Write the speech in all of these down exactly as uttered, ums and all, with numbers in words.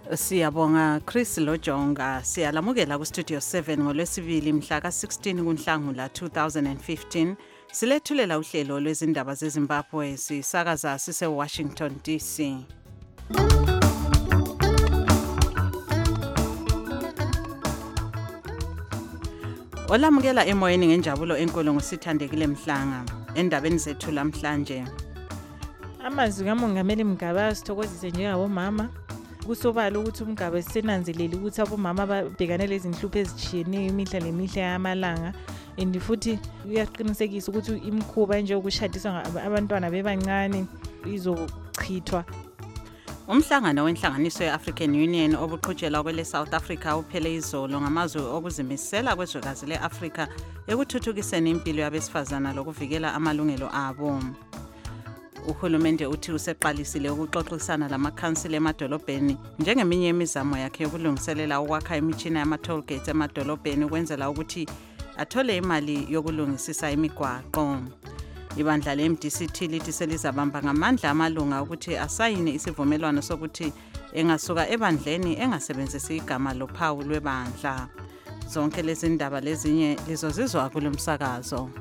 Siyabonga Chris Lojonga. Siyalamukela ku Studio seven ngolwesibili mhla ka sixteen kuNhlangula two thousand fifteen. Silethulela uhlelo lwezindaba zeZimbabwe sisakaza sise Washington D C. Olamukela emoyeni ngenjabulo enkulu ngosithandekile Mhlanga. Endabeni zethu namhlanje, amazwi kaMongameli Mgaba sithokozise njengabo mama kusobala ukuthi uMgaba senanzeleli ukuthi abomama babhekane lezi inhlupho ezitshiyeneyo imihla lemihla yamalanga, and futhi uyaqinisekisa ukuthi imikhuba nje ukushadiswa abantwana bebancane izochithwa. Umhlangano wenhlanganiso ye-African Union obuqhutshela kwele South Africa uphele izolo ngamazwi okuzimisela kwezwekazi le-Afrika ekuthuthukiseni impilo yabesifazana lokuvikela amalungelo abo. Uhulumende uthi useqalisile ukuxoxisana lamakhansila emadolobheni njengeminye imizamo yakhe yokulungiselela ukwakha imitshina yama-toll gates emadolobheni ukwenzela ukuthi athole imali yokulungisisa imigwaqo. Ibandla le-M D C T lithi selizabamba ngamandla amalunga ukuthi asayine isivumelwano sokuthi engasuka ebandleni engasebenzisi igama lophawu lwebandla. Zonke lezi ndaba lezinye lizozizwa kulomsakazo.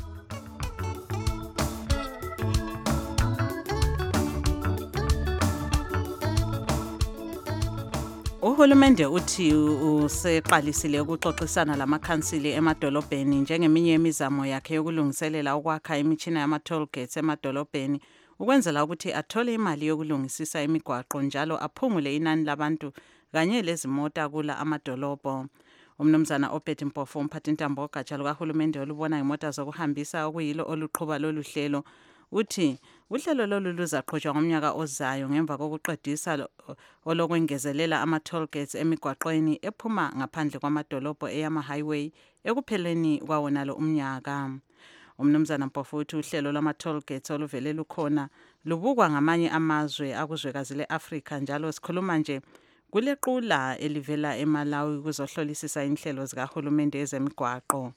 Uhulumende uthi useqalisile ukuxoxisana lamakhansili emadolobheni njengeminye imizamo yakhe yokulungiselela ukwakha imitshina yama-toll gates emadolobheni ukwenzela ukuthi athole imali yokulungisisa imigwaqo njalo aphungule inani labantu kanye lezimota kula amadolobho. Umnumzana Obed Mpofu, umphathintambo wogatsha lukahulumende olubona ngemota zokuhambisa okuyilo oluqhuba lolu hlelo, uthi uhlelo lolu luzaqhutshwa ngomnyaka ozayo ngemva kokuqedisa olokwengezelela ama-toll gates emigwaqweni ephuma ngaphandle kwamadolobho eyama-highway ekupheleni kwawona lo umnyaka. Umnumzana Mpofu uthi uhlelo lwama-toll gates oluvele lukhona lubukwa ngamanye amazwe akuzwekazi le-Afrika njalo sikhuluma nje kulequla elivela eMalawi kuzohlolisisa inhlelo zikahulumende ezemigwaqo.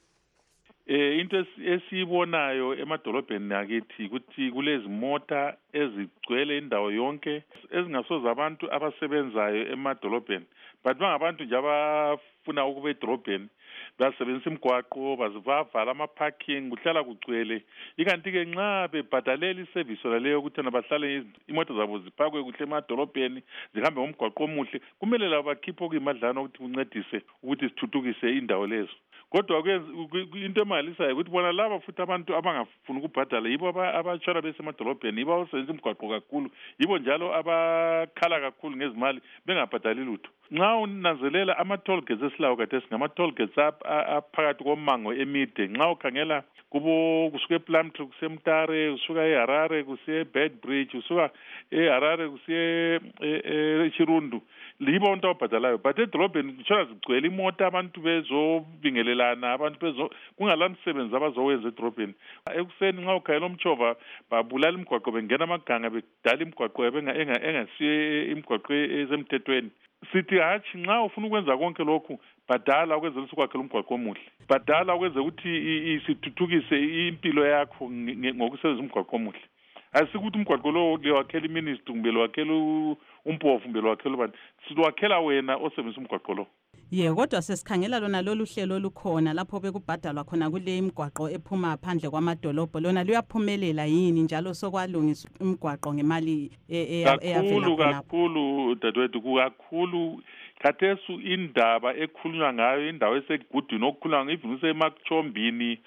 Eh into esibonayo emadolobheni akithi ukuthi kulezi mota ezigcwele indawo yonke ezingasoza abantu abasebenzayo emadolobheni, but bangabantu nje abafuna ukube edolobheni basebenzisa imigwaqo bazivavala ama-parking kuhlala kugcwele. Ikanti ke nxa bebhadalela iservice leyo ukuthi nabahlale imoto zabo ziphakwe kuhle emadolobheni zihambe ngomgwaqo omuhle, kumele labo bakhiphe okuyimadlana ukuthi kuncedise ukuthi sithuthukise indawo lezo. Kodwa into emalisayo ukuthi bona laba futhi abantu abangafuni ukubhadala yibo abatshona besemadolobheni, yibo abasebenzisa imigwaqo kakhulu, yibo njalo abakhala kakhulu ngezimali bengabhadali lutho. Nxa unanzelela ama-toll gates esilawo kade singama-toll gates aphakathi komango emide, nxa ukhangela kubo kusuka ePlumtree kusiya eMtare, kusuka eHarare kusiya eBedbridge, kusuka eHarare kusiya eChirundu, yibo abantu ababhadalayo. But edolobheni kutshona zigcwele imota abantu bezobingelelana, abantu bezo kungala msebenzi abazowenza edolobheni. Ekuseni nxa ukhangela umtshova babulala imigwaqo bengena amaganga bedala imigwaqo engasiye imigwaqo ezemthethweni. Sithi hatshi nxa ufuna ukwenza konke lokhu badala ukwenzela ukwakhela umgwaqo omuhle, badala ukwenza ukuthi isithuthukise impilo yakho ngokusebenzisa umgwaqo omuhle. Asikuthi umgwaqo lo lewakhela iministry kumbe lewakhela uMpofu kumbe lewakhela ubani, siwakhela wena osebenzisa umgwaqo lo. Ye kodwa sesikhangela lona lolu hlelo olukhona lapho bekubhadalwa khona kule imigwaqo ephuma phandle kwamadolobho, lona luyaphumelela yini njalo sokwalungiswa imigwaqo ngemali eyavela khona? Kakhulu dadewethu, kakhulu khathesu indaba ekhulunywa ngayo indawo esegudini okukhulunywa ngivu usemachombini,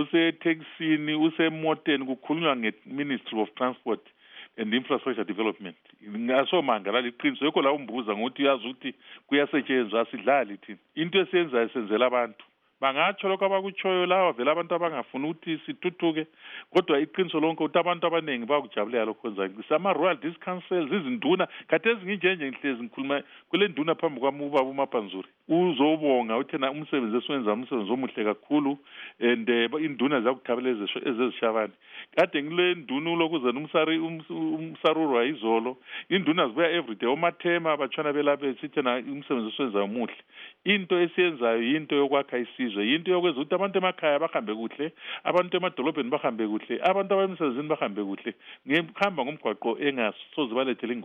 useTexini, usemoteni kukhulunywa nge-Ministry of Transport and Infrastructure Development. Ngaso mangala liqiniso yekho la umbuza ngokuthi uyazi ukuthi kuyasetshenzwa asidlali thina. Into esiyenzayo senzela abantu. Bangatsho lokho abakutshoyo lawa vele abantu abangafuni ukuthi sithuthuke, kodwa iqiniso lonke ukuthi abantu abaningi bakujabulela lokho kwenza. Sama-rural district councils, izinduna, kade ezinginjenje ngihlezi ngikhuluma kule nduna phambi kwami ubaba uMapanzuri. Uzobonga uthi na umsebenzi esiwenza umsebenzi omuhle kakhulu, and induna zakuthabela ezezishabani. Kade ngile nduna ulokuze umsari umsaruro ayizolo, induna zibuya everyday omathema batshona belaphe sithi na umsebenzi esiwenza omuhle. Into esiyenzayo into yokwakha isizwe, into yokwenza ukuthi abantu emakhaya bahambe kuhle, abantu emadolobheni bahambe kuhle, abantu abemsebenzini bahambe kuhle, ngihamba ngomgwaqo engasoze balethele ingozi.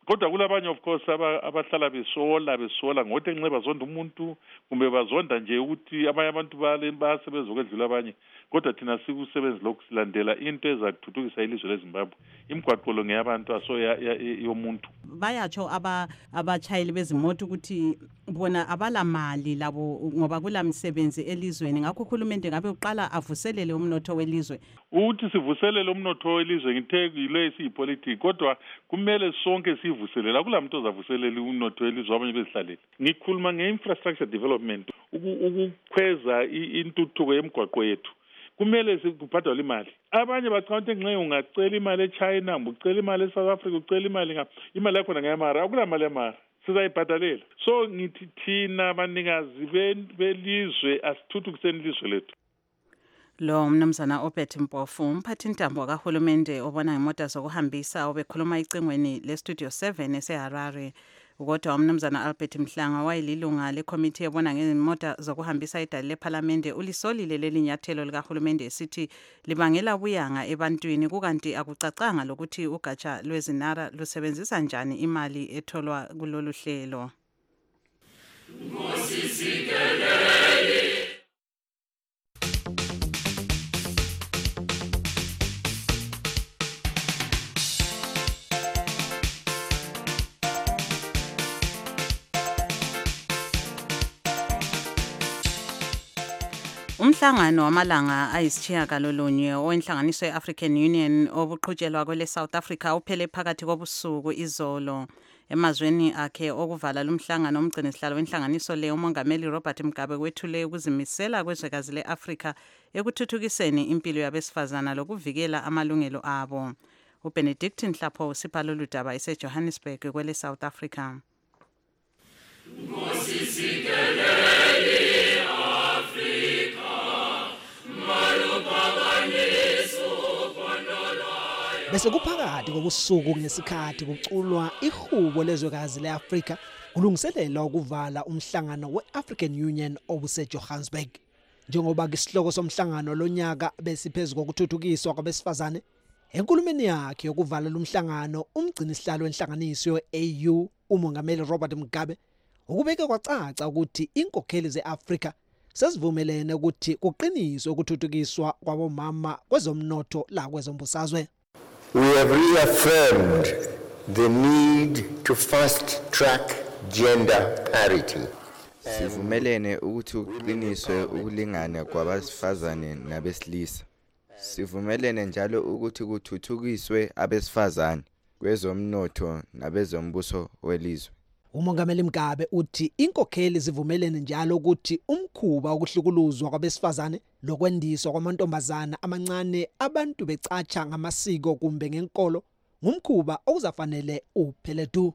kodwa kulabanye of course abahlala besola besola ngothi nxe bazonda umuntu kumbe bazonda nje ukuthi abanye abantu basebenza okwedlula abanye, kodwa thina sikusebenzi lokhu silandela into ezakuthuthukisa ilizwe leZimbabwe. Imigwaqo lo ngeyabantu aso yomuntu. Bayatsho aba abachayeli bezimoto ukuthi bona abala mali labo ngoba kula misebenzi elizweni, ngakho uhulumende ngabe uqala avuselele umnotho welizwe. Ukuthi sivuselele umnotho welizwe ngithe yile isipolitiki, kodwa kumele sonke sivuselela. Akula muntu ozavuselela umnotho welizwe abanye bezihlalele. Ngikhuluma nge-infrastructure development, ukukhweza intuthuko yemigwaqo yethu. Kumele sikubhadala imali. Abanye bacabanga ngenxa ungacela imali eChina, ucela imali eSouth Africa, ucela imali ngapha. Imali yakho ngeyamara, akula mali yamara. Sizayibhadalela. So ngithi thina abanikazi belizwe asithuthukiseni ilizwe lethu. Lo mnumzana Obert Mpofu, umphathi intambo kahulumende obona imota zokuhambisa obekhuluma icingweni le-Studio seven eseHarare. Kodwa umnumzana Albert Mhlanga wayelilunga lekomiti ebona ngezimota zokuhambisa idale lePhalamende ulisolile leli nyathelo likahulumende esithi libangela buyanga ebantwini, kukanti akucacanga lokuthi ugatsha lwezinara lusebenzisa njani imali etholwa kulolu hlelo. Umhlangano wamalanga ayisitshiyagalolunye owenhlanganiso ye-African Union obuqhutshelwa kwele South Africa uphele phakathi kobusuku izolo. Emazweni akhe okuvala lumhlangano umgcinisihlalo wenhlanganiso le umongameli Robert Mugabe wethule ukuzimisela kwezwekazi le-Afrika ekuthuthukiseni impilo yabesifazana lokuvikela amalungelo abo. uBenedict Nhlapho usipha lolu daba eseJohannesburg kwele South Africa. Bese kuphakathi kobusuku ngesikhathi kuculwa ihubo lezwekazi leAfrika kulungiselela ukuvala umhlangano we-African Union obuseJohannesburg. Njengoba isihloko somhlangano lonyaka besiphezulu kokuthuthukiswa kwabesifazane, enkulumeni yakhe yokuvala lumhlangano umgcinisihlalo wenhlanganiso ye-A U umongameli Robert Mugabe ukubeke kwacaca ukuthi inkokheli ze-Afrika sezivumelene ukuthi kuqiniswe ukuthuthukiswa kwabomama kwezomnotho la kwezombusazwe. We have reaffirmed the need to fast-track gender parity. Sivumelene ukuthi uqiniswe ukulingana kwabesifazane nabesilisa. Sivumelene njalo ukuthi kuthuthukiswe abesifazane kwezomnotho nabezombuso welizwe. Umongameli Mugabe uthi inkokheli zivumelene njalo ukuthi umkhuba wokuhlukuluzwa kwabesifazane lokwendiswa kwamantombazana amancane abantu becatsha ngamasiko kumbe ngenkolo ngumkhuba okuzafanele uphele du.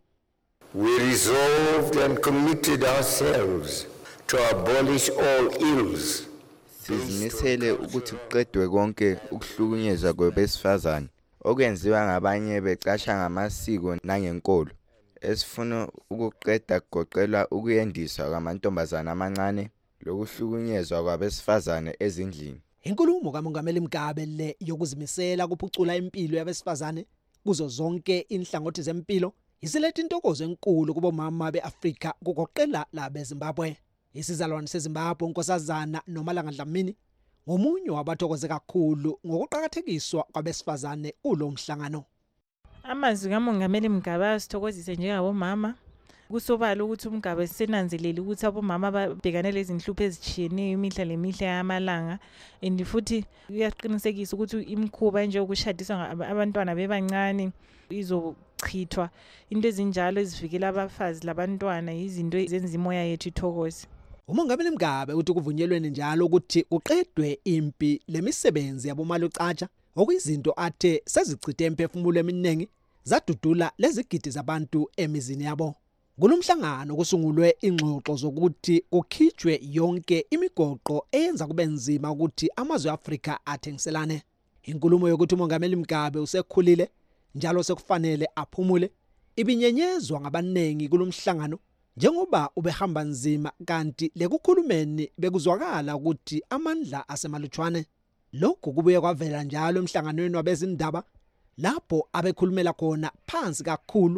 We resolved and committed ourselves to abolish all ills. Sizimisele ukuthi kuqedwe konke ukuhlukunyezwa kwabesifazane okwenziwa ngabanye becatsha ngamasiko nangenkolo. Esifuna ukuqeda kugoqelwa ukuyendiswa kwamantombazana amancane lokuhlukunyezwa kwabesifazane ezindlini. Inkulumo kamongameli Mugabe le yokuzimisela kuphucula impilo yabesifazane kuzo zonke inhlangothi zempilo isiletha intokozo enkulu kubomama beAfrika kugoqela labeZimbabwe. Isizalwane seZimbabwe unkosazana Nomalanga Dlamini ngomunye wabathokoze kakhulu ngokuqhakathekiswa kwabesifazane kulo mhlangano. Amazwi kamongameli Mugabe asithokozise njengabomama. Kusobala ukuthi uMugabe senanzelele ukuthi abomama babhekane lezi inhlupho ezitshiyeneyo imihla lemihla yamalanga, and futhi uyaqinisekisa ukuthi imikhuba nje ukushadiswa abantwana bebancane izochithwa. Into ezinjalo ezivikela abafazi labantwana izinto ezenza imoya yethu ithokoze. Umongameli Mugabe uthi kuvunyelwene njalo ukuthi kuqedwe impi lemisebenzi yabomalucatsha okuyizinto athe sezichithe emphefumulo eminingi zadudula lezigidi zabantu emizini yabo. Kulomhlangano kusungulwe ingxoxo zokuthi kukhitshwe yonke imigoqo eyenza kube nzima ukuthi amazwe eAfrika athengiselane. Inkulumo yokuthi umongameli Mugabe usekhulile njalo sekufanele aphumule ibinyenyezwa ngabanengi kulomhlangano njengoba ubehamba nzima, kanti lekukhulumeni bekuzwakala ukuthi amandla asemalutshwane. Lokhu kubuye kwavela njalo emhlanganweni wabezindaba lapho abekhulumela khona phansi kakhulu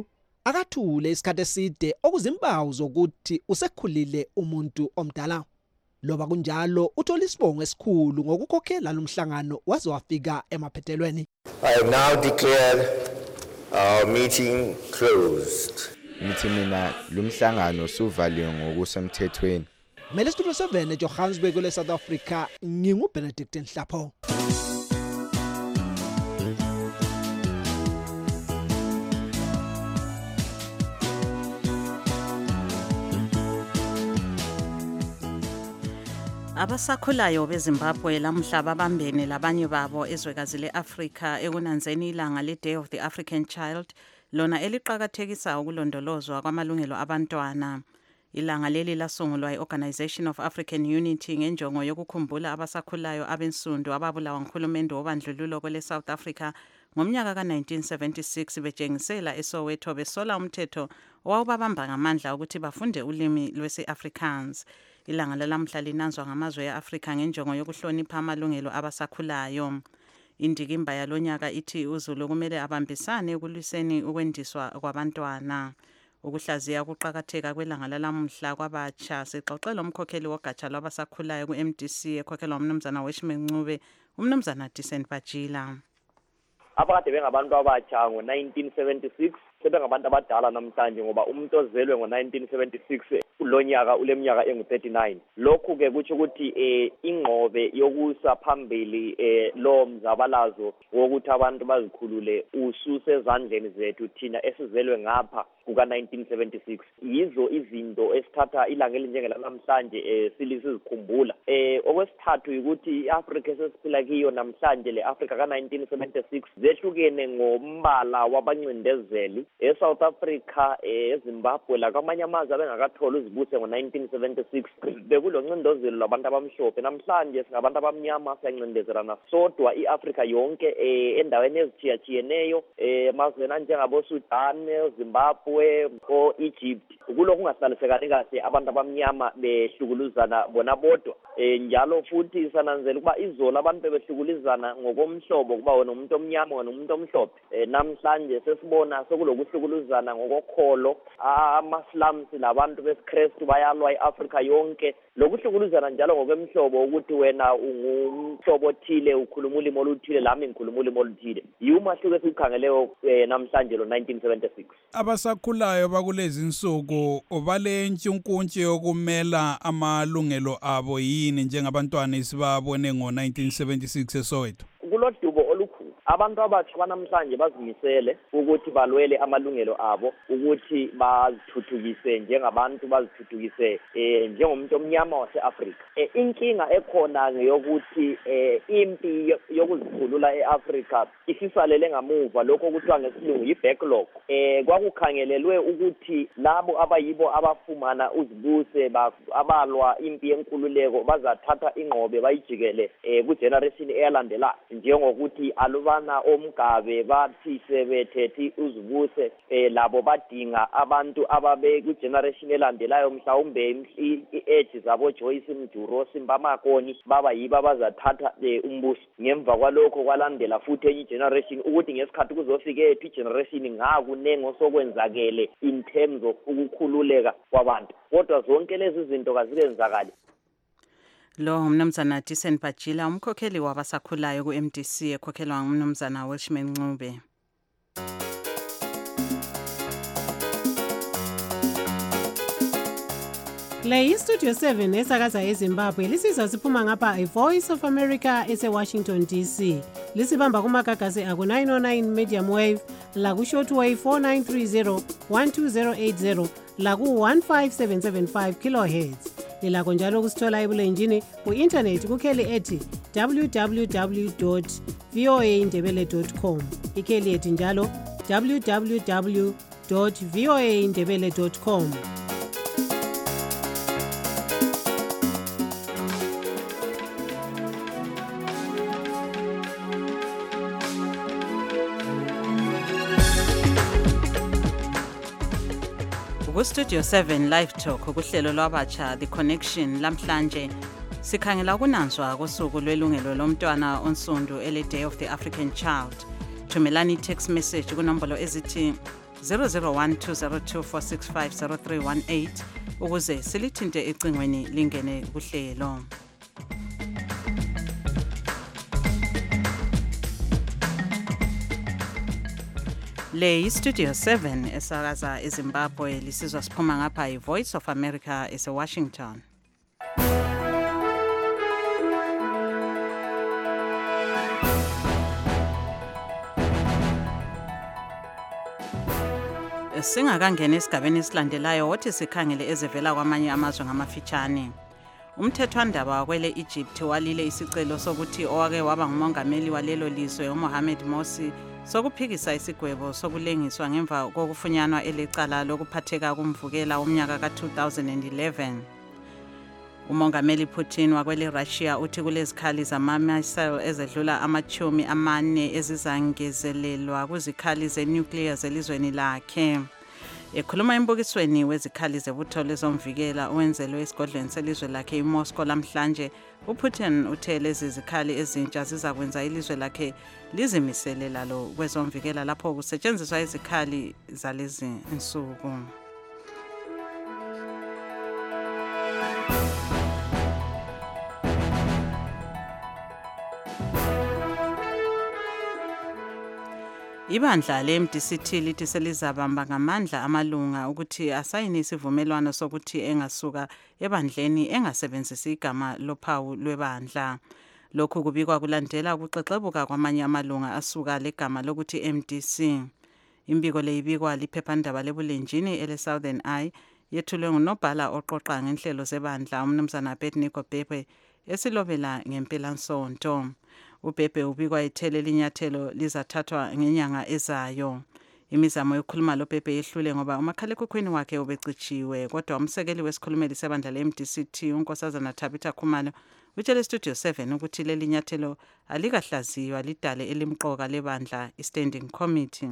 akathule isikhathi eside okuzimpawu zokuthi usekhulile umuntu omdala. Loba kunjalo uthola isibongo esikhulu ngokukhokhela lumhlangano waze wafika emaphethelweni. I now declare our meeting closed. Ngithi mina lumhlangano suvaliwe ngokusemthethweni. Mele Studio seven eJohannesburg kule South Africa ngingu Benedict Nhlapho. Abasakhulayo beZimbabwe lamhla babambene labanye babo ezwekazi leAfrika ekunanzeni ilanga le-Day of the African Child lona eliqhakathekisa ukulondolozwa kwamalungelo abantwana. Ilanga leli lasungulwa i-Organization of African Unity ngenjongo yokukhumbula abasakhulayo abensundu ababulawa nguhulumende wobandlululo kwele South Africa ngomnyaka ka nineteen seventy-six bejengisela eSoweto besola umthetho owawubabamba ngamandla ukuthi bafunde ulimi lwesi-Afrikaans. Ilanga lalamhla linanzwa ngamazwe eAfrika ngenjongo yokuhlonipha amalungelo abasakhulayo. Indikimba yalonyaka ithi uZulu kumele abambisane ekulwiseni ukwendiswa kwabantwana. Ukuhlaziya ukuqhakatheka kwelanga lalamhla kwabatsha sixoxela umkhokheli wogatsha lwabasakhulayo ku-M D C ekhokhelwa umnumzana Weshman Ncube, umnumzana Decent Bajila. Abakade bengabantu abatsha ngo nineteen seventy-six sebengabantu abadala namhlanje ngoba umuntu ozelwe ngo nineteen seventy-six kulonyaka uleminyaka engu thirty-nine. Lokhu ke kuthi ukuthi eh ingqobe yokusa phambili eh lo mzabalazo wokuthi abantu bazikhulule ususe ezandleni zethu thina esizelwe ngapha kuka nineteen seventy-six. Yizo izinto esithatha ilanga elinjengela namhlanje eh silizikhumbula. Eh okwesithathu ukuthi iAfrica esesiphila kiyo namhlanje leAfrica ka nineteen seventy-six zehlukene ngombala wabancindezeli. eSouth Africa eZimbabwe la kwamanye amazwe abengakathola uzibuse ngo nineteen seventy-six bekuloncindezelo labantu abamhlophe. Namhlanje singabantu abamnyama siyancindezelana sodwa iAfrica yonke endaweni ezithiyatshiyeneyo emazweni anjengabo Sudan, Zimbabwe, o Egypt kulokhu kungahlalisekani kahle abantu abamnyama behlukuluzana bona bodwa. Njalo futhi sananzela ukuba izolo abantu behlukuluzana ngokomhlobo kuba wena umuntu omnyama wena umuntu omhlophe. Namhlanje sesibona sokulokuhlukuluzana ngokokholo ama-slums labantu besikrestu bayalwa iAfrica yonke. Lokuhlukuluzana njalo ngokwemhlobo ukuthi wena ungumhlobo othile ukhuluma ulimi oluthile lami ngikhuluma ulimi oluthile. Yiumahluko esikukhangeleyo namhlanje lo nineteen seventy-six. Abasakhulayo bakulezi insuku obale ntshinkuntshe yokumela amalungelo abo yini njengabantwana isibabone ngo nineteen seventy-six eSoweto. Kulodubo olukhulu abantu abatsha banamhlanje bazimisele ukuthi balwele amalungelo abo ukuthi bazithuthukise njengabantu bazithuthukise eh njengomuntu omnyama waseAfrica. Eh inkinga ekhona ngeyokuthi eh impi yokuzikhulula eAfrica isisalele ngamuva lokho kuthiwa ngesilungu yi-backlog. Eh kwakukhangelelwe ukuthi labo abayibo abafumana uzibuse abalwa impi yenkululeko bazathatha ingqobe bayijikele eh ku generation eyalandela njengokuthi alubana omgabe bathi sebethethi uzibuse eh labo badinga abantu ababe ku generation elandelayo mhlawumbe i-age zabo Joyce Mduro Simba Makoni baba yiba bazathatha umbuso. Ngemva kwalokho kwalandela futhi enye generation ukuthi ngesikhathi kuzofika ethu generation ngakunengo sokwenzakele in terms of ukukhululeka kwabantu. Kodwa zonke lezi zinto kazikenzakali. Lo umnumzana Decent Bajila umkhokheli wabasakhulayo ku-M D C ekhokhelwa umnumzana Weshman Ncube. Le iStudio seven esakaza eZimbabwe lisiza siphuma ngapha iVoice of America ese-Washington D C. Lisibamba kumagagasi aku nine oh nine medium wave, la ku shortwave four nine three zero, one two zero eight zero, la ku one five seven seven five kilohertz. Lilakho njalo kusithola ebulenjini ku-internet kukheli ethi w w w dot v o a ndebele dot com. Ikheli ethi njalo w w w dot v o a ndebele dot com. Studio seven Live Talk ukuhlelo lwabatsha The Connection lamhlanje sikhangela kunanzwa kosuku lwelungelo lomntwana onsundu ele Day of the African Child. Thumelani text message kunombolo ezithi zero zero one two zero two four six five zero three one eight ukuze silithinte ecingweni lingene kuhlelo. Le iStudio seven esakaza eZimbabwe lisizwa siphuma ngapha iVoice of America eseWashington. Singakangena esigabeni esilandelayo wothi sikhangele ezivela kwamanye amazwe ngamafitshane. Umthethwandaba kwele Egypt walile isicelo sokuthi owake waba ngumongameli walelo lizwe uMohamed Morsi sokuphikisa isigwebo sokulengiswa ngemva kokufunyanwa elecala lokuphatheka kumvukela umnyaka ka two thousand eleven. Umongameli Putin wakwele Russia uthi kulezikhali zama-missile ezedlula amachumi amane ezizangezelelwa kuzikhali zenuclear zelizweni lakhe. Ekhuluma embukisweni wezikhali zebutho lezomvikela owenzelwe esigodlweni selizwe lakhe eMoscow lamhlanje, uPutin uthe lezi zikhali ezintsha zizakwenza ilizwe lakhe lizimisele lalo kwezomvikela lapho kusetshenziswa izikhali zalezi insuku. Ibandla le-M D C T lithi selizabamba ngamandla amalunga ukuthi asayine isivumelwano sokuthi engasuka ebandleni engasebenzisi igama lophawu lwebandla. Lokhu kubikwa kulandela ukuxexebuka kwamanye amalunga asuka legama lokuthi M D C. Imbiko le ibikwa liphephandaba lebulenjini ele Southern Eye yethulwe ngunobhala oqoqa ngenhlelo zebandla umnumzana Abednego Bhebhe esilobela ngempelasonto. uBhebhe ubikwa ethele linyathelo lizathathwa ngenyanga ezayo. Imizamo yokukhuluma loBhebhe yehlule ngoba umakhalekhukhwini wakhe ubecitshiwe, kodwa umsekeli wesikhulumeli sebandla le-M D C T unkosazana Tabitha Khumalo utshele iStudio seven ukuthi leli nyathelo alikahlaziywa lidale elimqoka lebandla iStanding Committee.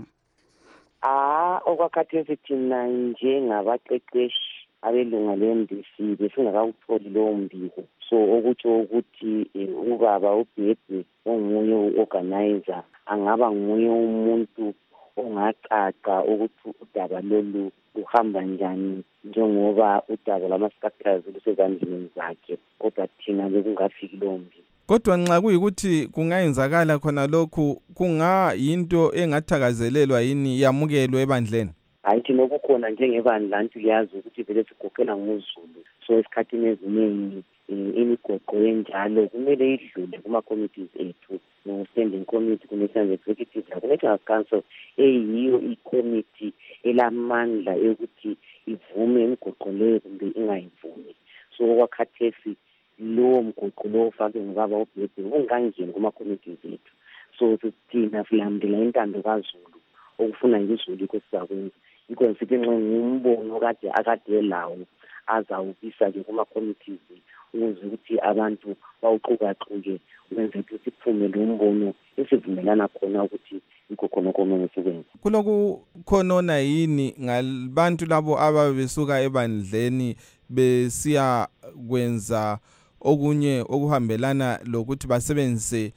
Ah okwakhathesi thina njengabaqeqeshi abelunga le-M D C besingakawutholi lowo mbiko, so okutsho ukuthi ubaba uBhebhe onguye u-organizer angaba nguye umuntu ongacaca ukuthi udaba lolu luhamba njani njengoba udaba lama-structures lusezandleni zakhe, kodwa thina bekungafiki lowo mbiko. Kodwa nxa kuyikuthi kungayenzakala khona lokhu kungayinto engathakazelelwa yini yamukelwe ebandleni? Hayi thina okukhona njengebandla ntu liyazi ukuthi vele sigoqela ngozulu, so esikhathini eziningi imigoqo enjalo kumele idlule kuma-committees ethu no-standing committee ku-National Executive laku-National Council eyiyo i-committee elamandla yokuthi ivume imigoqo leyo kumbe ingayivumi. So okwakhathesi lowo mgoqo lowo ofake ngubaba uBhebhe ungangeni kuma-committees ethu, so thina silandela intando kaZulu okufuna ngizulu ikho sizakwenza. Yikho sithi nxa ngumbono kade akade lawo azawubisa-ke kuma-committees ukuze ukuthi abantu bawuqukaquke wenze ukuthi kuphume lo mbono esivumelana khona ukuthi yikho khona komele sikwenze. Kuloku khonona yini ngabantu labo ababesuka ebandleni besiya kwenza okunye okuhambelana lokuthi basebenzise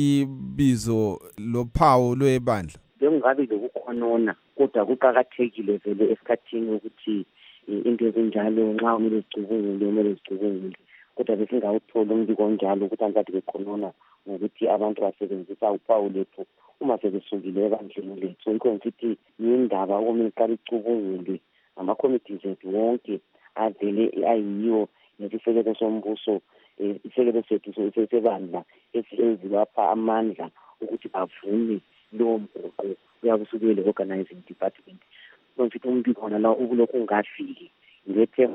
ibizo lophawu lwebandla? Bengabe lokukhonona, kodwa kuqakathekile vele esikhathini ukuthi into ezinjalo nxa kumele zicubungule kumele zicubungule, kodwa besingawuthola umbiko onjalo ukuthi angathi bekhonona ngokuthi abantu basebenzisa uphawu lethu uma sebesukile ebandleni lethu. Yikho ngithi yindaba okumele iqale icubungule ama-committees ethu wonke avele ayiyo nesisekelo sombuso, isekelo sethu sesebandla ezibapha amandla ukuthi bavume lowo mgoqo uyakusukele organizing department. Ngithi umbiko khona la ukulokhu ungafiki ngethe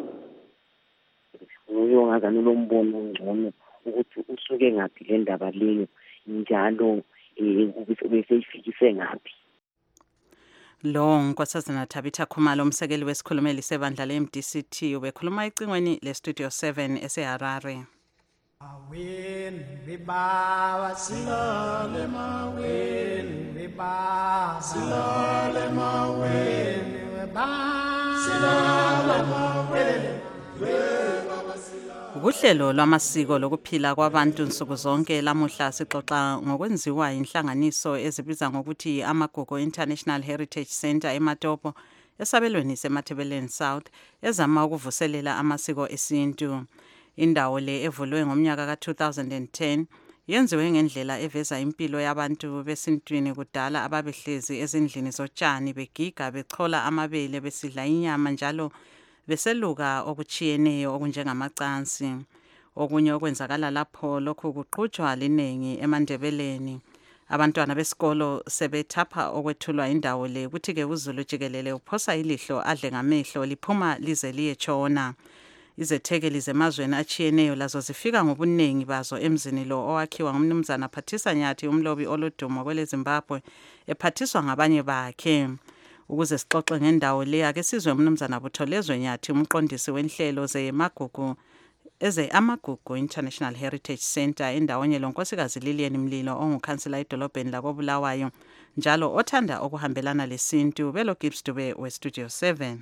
uyo ngazana lo mbono ongcono ukuthi usuke ngaphi le ndaba leyo njalo ukuthi beseyifikise ngaphi. Lo nkosazana Tabitha Khumalo umsekeli wesikhulumeli sebandla le-M D C T ubekhuluma ecingweni le-Studio seven eseHarare. Maweni bebaba silale maweni bebaba silale maweni bebaba silale maweni bebaba silale Ukuhlelo lwamasiko lokuphila kwabantu nsuku zonke lamuhla sixoxa ngokwenziwa inhlanganiso ezibiza ngokuthi amagugu International Heritage Center eMatopo esabelweni seMatabeleland South ezama ukuvuselela amasiko esintu. Indawo le evulwe ngomnyaka ka two thousand ten yenziwe ngendlela eveza impilo yabantu besintwini kudala ababehlezi ezindlini zotshani begiga bechola amabele besidla inyama njalo beseluka okuchiyeneyo okunjengamacansi. Okunye okwenzakala lapho lokhu kuqhutshwa linengi eMandebeleni. Abantwana besikolo sebethapha okwethulwa indawo le kuthi ke uZulu jikelele uphosa ilihlo adle ngamehlo liphuma lize liyetshona. Izethekeli zemazweni achiyeneyo lazo zifika ngobuningi bazo emzini lo owakhiwa ngumnumzana Phathisa Nyathi umlobi oludumo kwele Zimbabwe ephathiswa ngabanye bakhe. Ukuze sixoxe ngendawo le ake sizwe umnumzana Butholezwe Nyathi umqondisi wenhlelo zemagugu eze amagugu International Heritage Center endaweni lonkosikazi Lilian Mlilo ongukhansela edolobheni lakoBulawayo njalo othanda okuhambelana lesintu belo Gibbs Dube we Studio seven.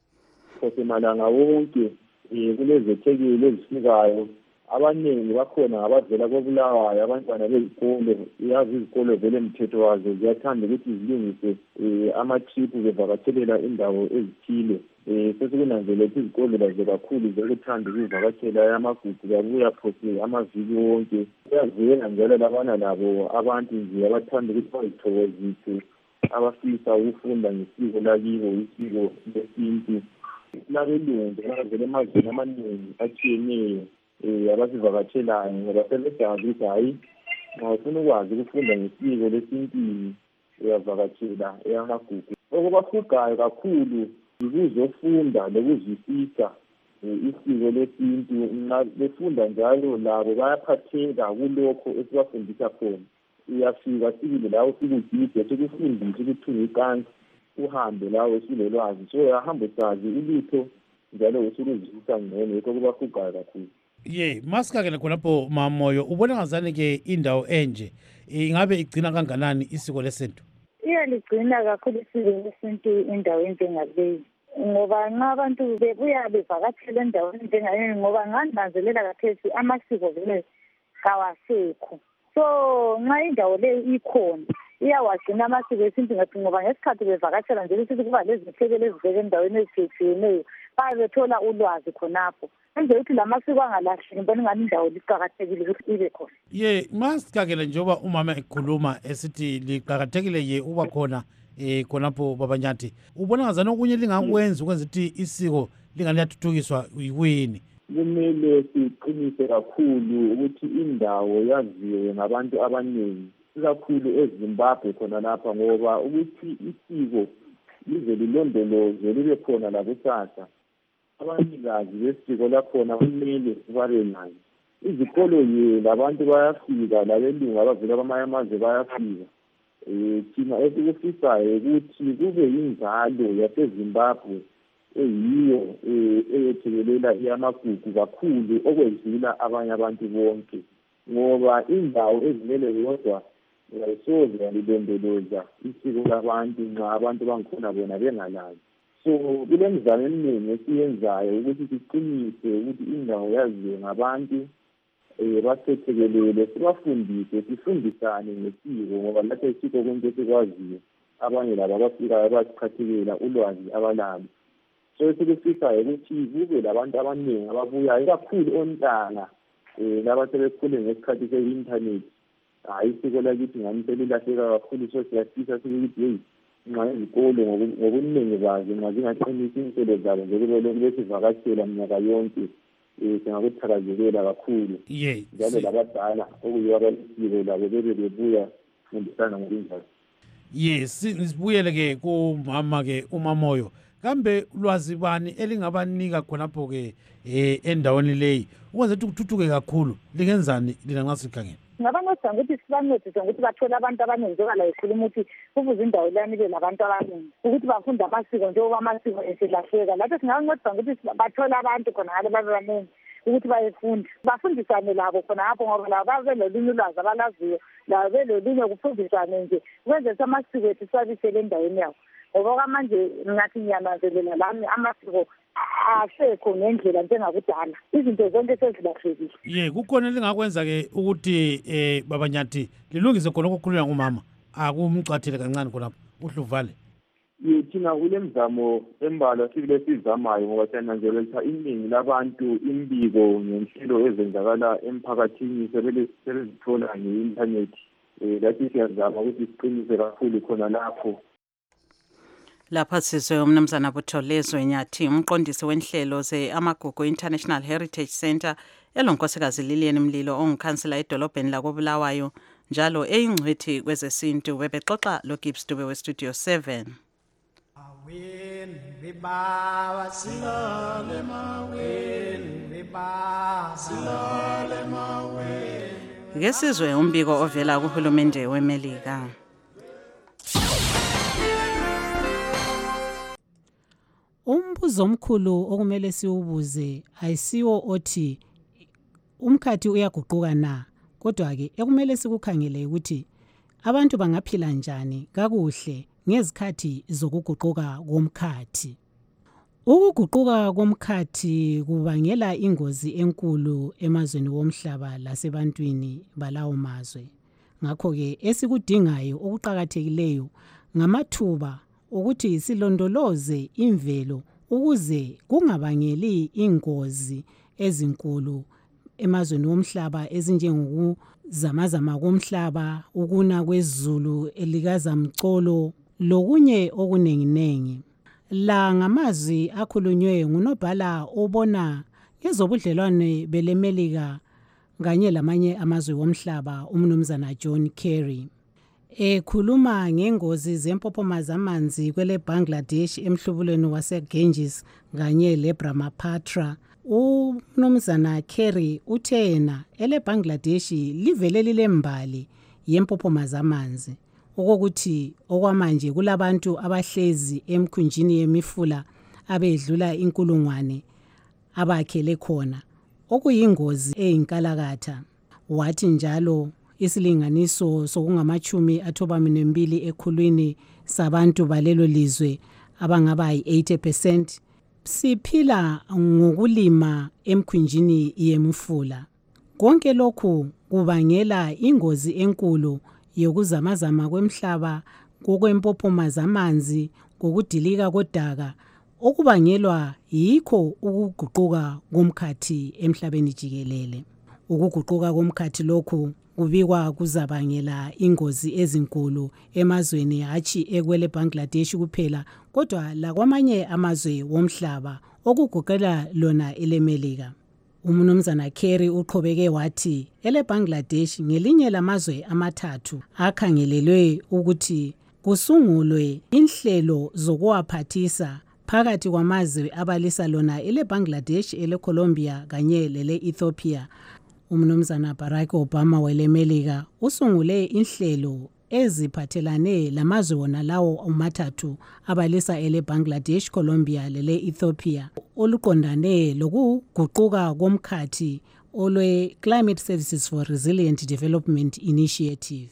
Semalanga wonke kulezethekeli ezifikayo abaningi bakhona ngabavela koBulawayo abantwana bezikole yazi izikole vele umthetho wazo ziyathanda ukuthi zilungise ama-trip bevakathelela indawo ezithile. Sesikunanzela ukuthi izikole lazo kakhulu zikuthanda ukuvakatshela amagugu babuya phose amaviki wonke. Kuyaziyela njalo labana labo abantu nje abathanda ukuthi bazithokozise abafisa ukufunda ngesiko lakibo isiko lesintu. Labelungu abavela emazweni amaningi atshiyeneyo abasivakatshelayo ngoba sebejazi ukuthi hayi nxa ufuna ukwazi ukufunda ngesiko lesintwini uyavakatshela eyamagugu. Okubahugayo kakhulu yikuzofunda lokuzwisisa isiko lesintu. Nxa befunda njalo labo bayaphatheka kulokho esibafundisa khona. Uyafika sibili lawo sikugide sikufundise ukuthunga icansi uhambe lawo usulolwazi so uyahamba usazi ulutho njalo usuluzwisisa ngcono yikho kubahugayo kakhulu. Ye masikake khonapho Mamoyo ubona ngazani ke indawo enje ingabe igcina kanganani isiko lesintu? Iyaligcina kakhulu isiko lesintu indawo enjengaleyi ngoba nxa abantu bebuya bevakatshela endaweni enjengayo ngoba ngananzelela kathesi amasiko vele kawasekho. So nxa indawo leyi ikhona iyawagcina amasiko esintu ngathi ngoba ngesikhathi bevakatshela nje ukuthi kuba lezithekeli ezivela endaweni ezitshiyeneyo bayethola ulwazi khonapho. Enze ukuthi lamasiko angalahleki ngibona ngani indawo liqhakathekile ukuthi ibe khona. Ye masikakele njengoba umama ekhuluma esithi liqhakathekile ye uba khona eh khonapho babanyathi ubona ngazana okunye lingakwenza ukwenza ukuthi isiko lingaliyathuthukiswa yini? Kumele siqinise kakhulu ukuthi indawo yaziwe ngabantu abaningi ikakhulu eZimbabwe khona lapha ngoba ukuthi isiko lize lilondolozwe libe khona lakusasa. Abanikazi besiko lakhona kumele babe nayo. Izikolo ye labantu bayafika labelungu abavela kwamanye amazwe bayafika. Eh thina esikufisayo ukuthi kube yinzalo yaseZimbabwe eyiyo eyethekelela iyamagugu kakhulu okwedlula abanye abantu bonke ngoba indawo ezimele yodwa ayisoze yalilondoloza isiko labantu nxa abantu bangikhona bona bengalazi. So kule mizamo eminingi esiyenzayo ukuthi siqinise ukuthi indawo yaziwe ngabantu basethekelele sibafundise sifundisane ngesiko ngoba lapho isiko konke esikwaziyo abanye labo abafikayo bayasichathekela ulwazi abalalo. So esikufisayo ukuthi kube labantu abaningi ababuyayo ikakhulu ontanga laba sebekhule ngesikhathi se-intanethi. Hayi isiko lakithi ngani selilahleka kakhulu so siyafisa sikuthi hey nxa izikole ngobuningi bazo nxa zingaqinisa inhlelo zabo njengoba lokhu besivakatshela minyaka yonke singakuthakazelela kakhulu njalo labadala okuyiwo abaisiko labo bebe bebuya kufundisana ngokunjalo. Yes sibuyele-ke kumama-ke uMamoyo kambe ulwazi bani elingabanika khonapho ke eh endaweni leyi ukwenza ukuthi kuthuthuke kakhulu lingenzani lina nxa sikhangela? Ngabancedisa ukuthi sibancedise ngokuthi bathole abantu abaningi njengoba la ikhuluma ukuthi kufuze indawo leyani ibe labantu abaningi ukuthi bafunde amasiko njengoba amasiko eselahleka. Lapho singabancedisa ngokuthi bathole abantu khona ngale babe baningi ukuthi bayefunda bafundisane labo khonapho ngoba labo babe lolunye ulwazi abalaziyo labo belolunye kufundisane nje ukwenza ukuthi amasiko ethu siwabisele endaweni yawo. Ngoba manje ngathi ngiyananzelela lami amasiko asekho ngendlela njengakudala, izinto zonke sezilahlekile. Ye kukhona lingakwenza ke ukuthi eh baba Nyathi lilungise khona ukukhulunywa ngumama akumcathile kancane khonapho uhluvale. Yethina kule mzamo embalwa sibile sizamayo ngoba siyananzelela iningi labantu imbiko ngenhlelo ezenzakala emphakathini sebezithola nge-internet. Eh lathi siyazama ukuthi siqinise kakhulu khona lapho. Lapha sizwe umnumzana Butholezwe Nyathi umqondisi wenhlelo ze-Amagugu International Heritage Center elonkosikazi Lilian Mlilo ongikhansela edolobheni lakoBulawayo njalo eyingcwethi kwezesintu bebexoxa lo Gibbs Dube we Studio seven. Maweni bebaba silale maweni bebaba silale maweni. Ngesizwe umbiko ovela kuhulumende weMelika. Umbuzo omkhulu okumele siwubuze ayisiwo othi umkhathi uyaguquka na, kodwa ke ekumele sikukhangele ukuthi abantu bangaphila njani kakuhle ngezikhathi zokuguquka komkhathi. Ukuguquka komkhathi kubangela ingozi enkulu emazweni womhlaba lasebantwini balawo mazwe. Ngakho ke esikudingayo okuqhakathekileyo ngamathuba ukuthi silondoloze imvelo ukuze kungabangeli ingozi ezinkulu emazweni womhlaba ezinjengokuzamazama komhlaba, ukuna kwezulu elikazamcolo lokunye okunenginengi. La ngamazwi akhulunywe ngunobhala obona ngezobudlelwane beleMelika kanye lamanye amazwe womhlaba umnumzana John Kerry. Ekhuluma ngengozi zempophoma zamanzi kwele Bangladesh emhlubulweni waseGanges kanye leBrahmaputra. Umnumzana Kerry uthe yena ele Bangladesh livele lilembali yempophoma zamanzi okokuthi okwamanje kulabantu abahlezi emkhunjini yemifula abedlula inkulungwane abakhele khona okuyingozi eyinkalakatha. Wathi njalo isilinganiso sokungamachumi athobamine mbili ekhulwini sabantu balelo lizwe abangaba yi-eighty percent siphila ngokulima emkhunjini yemifula. Konke lokhu kubangela ingozi enkulu yokuzamazama kwemhlaba kokwempophoma zamanzi kokudilika kodaka okubangelwa yikho ukuguquka komkhathi emhlabeni jikelele. Ukuguquka komkhathi lokhu kubikwa kuzabangela ingozi ezinkulu emazweni hatshi ekwele Bangladesh kuphela kodwa lakwamanye amazwe womhlaba okugoqela lona eleMelika. Umnumzana Kerry uqhubeke wathi ele Bangladesh ngelinye lamazwe amathathu akhangelelwe ukuthi kusungulwe inhlelo zokuwaphathisa phakathi kwamazwe abalisa lona ele Bangladesh, ele Colombia kanye lele Ethiopia. Umnumzana Barack Obama weleMelika usungule inhlelo eziphathelane lamazwe wona lawo amathathu abalisa ele Bangladesh, Colombia lele Ethiopia oluqondane lokuguquka komkhathi olwe Climate Services for Resilient Development Initiative.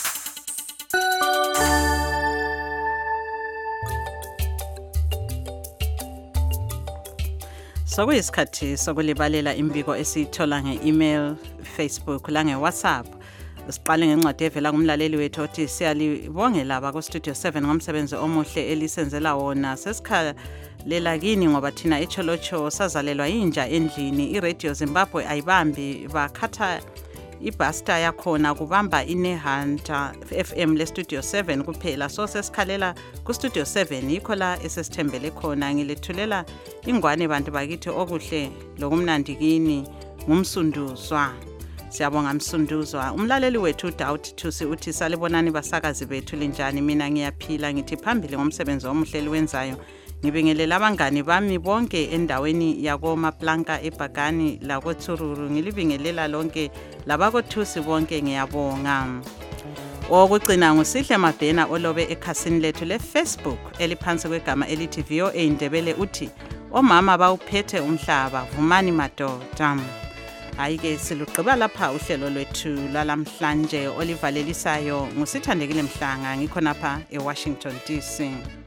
Sokuyisikhathi sokulibalela imbiko esithola nge-email, Facebook la nge-WhatsApp. Siqale ngencwadi evela kumlaleli wethu othi siyalibongela aba ku Studio seven ngomsebenzi omuhle elisenzela wona. Sesikhalela kini ngoba thina eCholocho sazalelwa inja endlini. iRadio Zimbabwe ayibambi bakhatha ibasta yakhona kubamba iNehanta F M le Studio seven kuphela. So sesikhalela ku Studio seven yikho la esesithembele khona. Ngilethulela ingwane bantu bakithi okuhle lokumnandi kini ngumsunduzwa. Siyabonga Msunduzwa. Umlaleli wethu Doubt Thusi uthi salibonani basakazi bethu linjani. Mina ngiyaphila ngithi phambili ngomsebenzi omuhle liwenzayo. Ngibingelela abangani bami bonke endaweni yako Maplanka eBhagani la koTsururu. Ngilibingelela lonke labako Thusi bonke ngiyabonga. Okugcina ngusihle Mabhena olobe ekhasini lethu le Facebook eliphansi kwegama elithi V O A Indebele uthi omama bawuphethe umhlaba vumani madoda. Ayike siluqhiba lapha uhlelo lwethu lalamhlanje olivalelisayo ngusithandekile Mhlanga ngikhona lapha eWashington D C.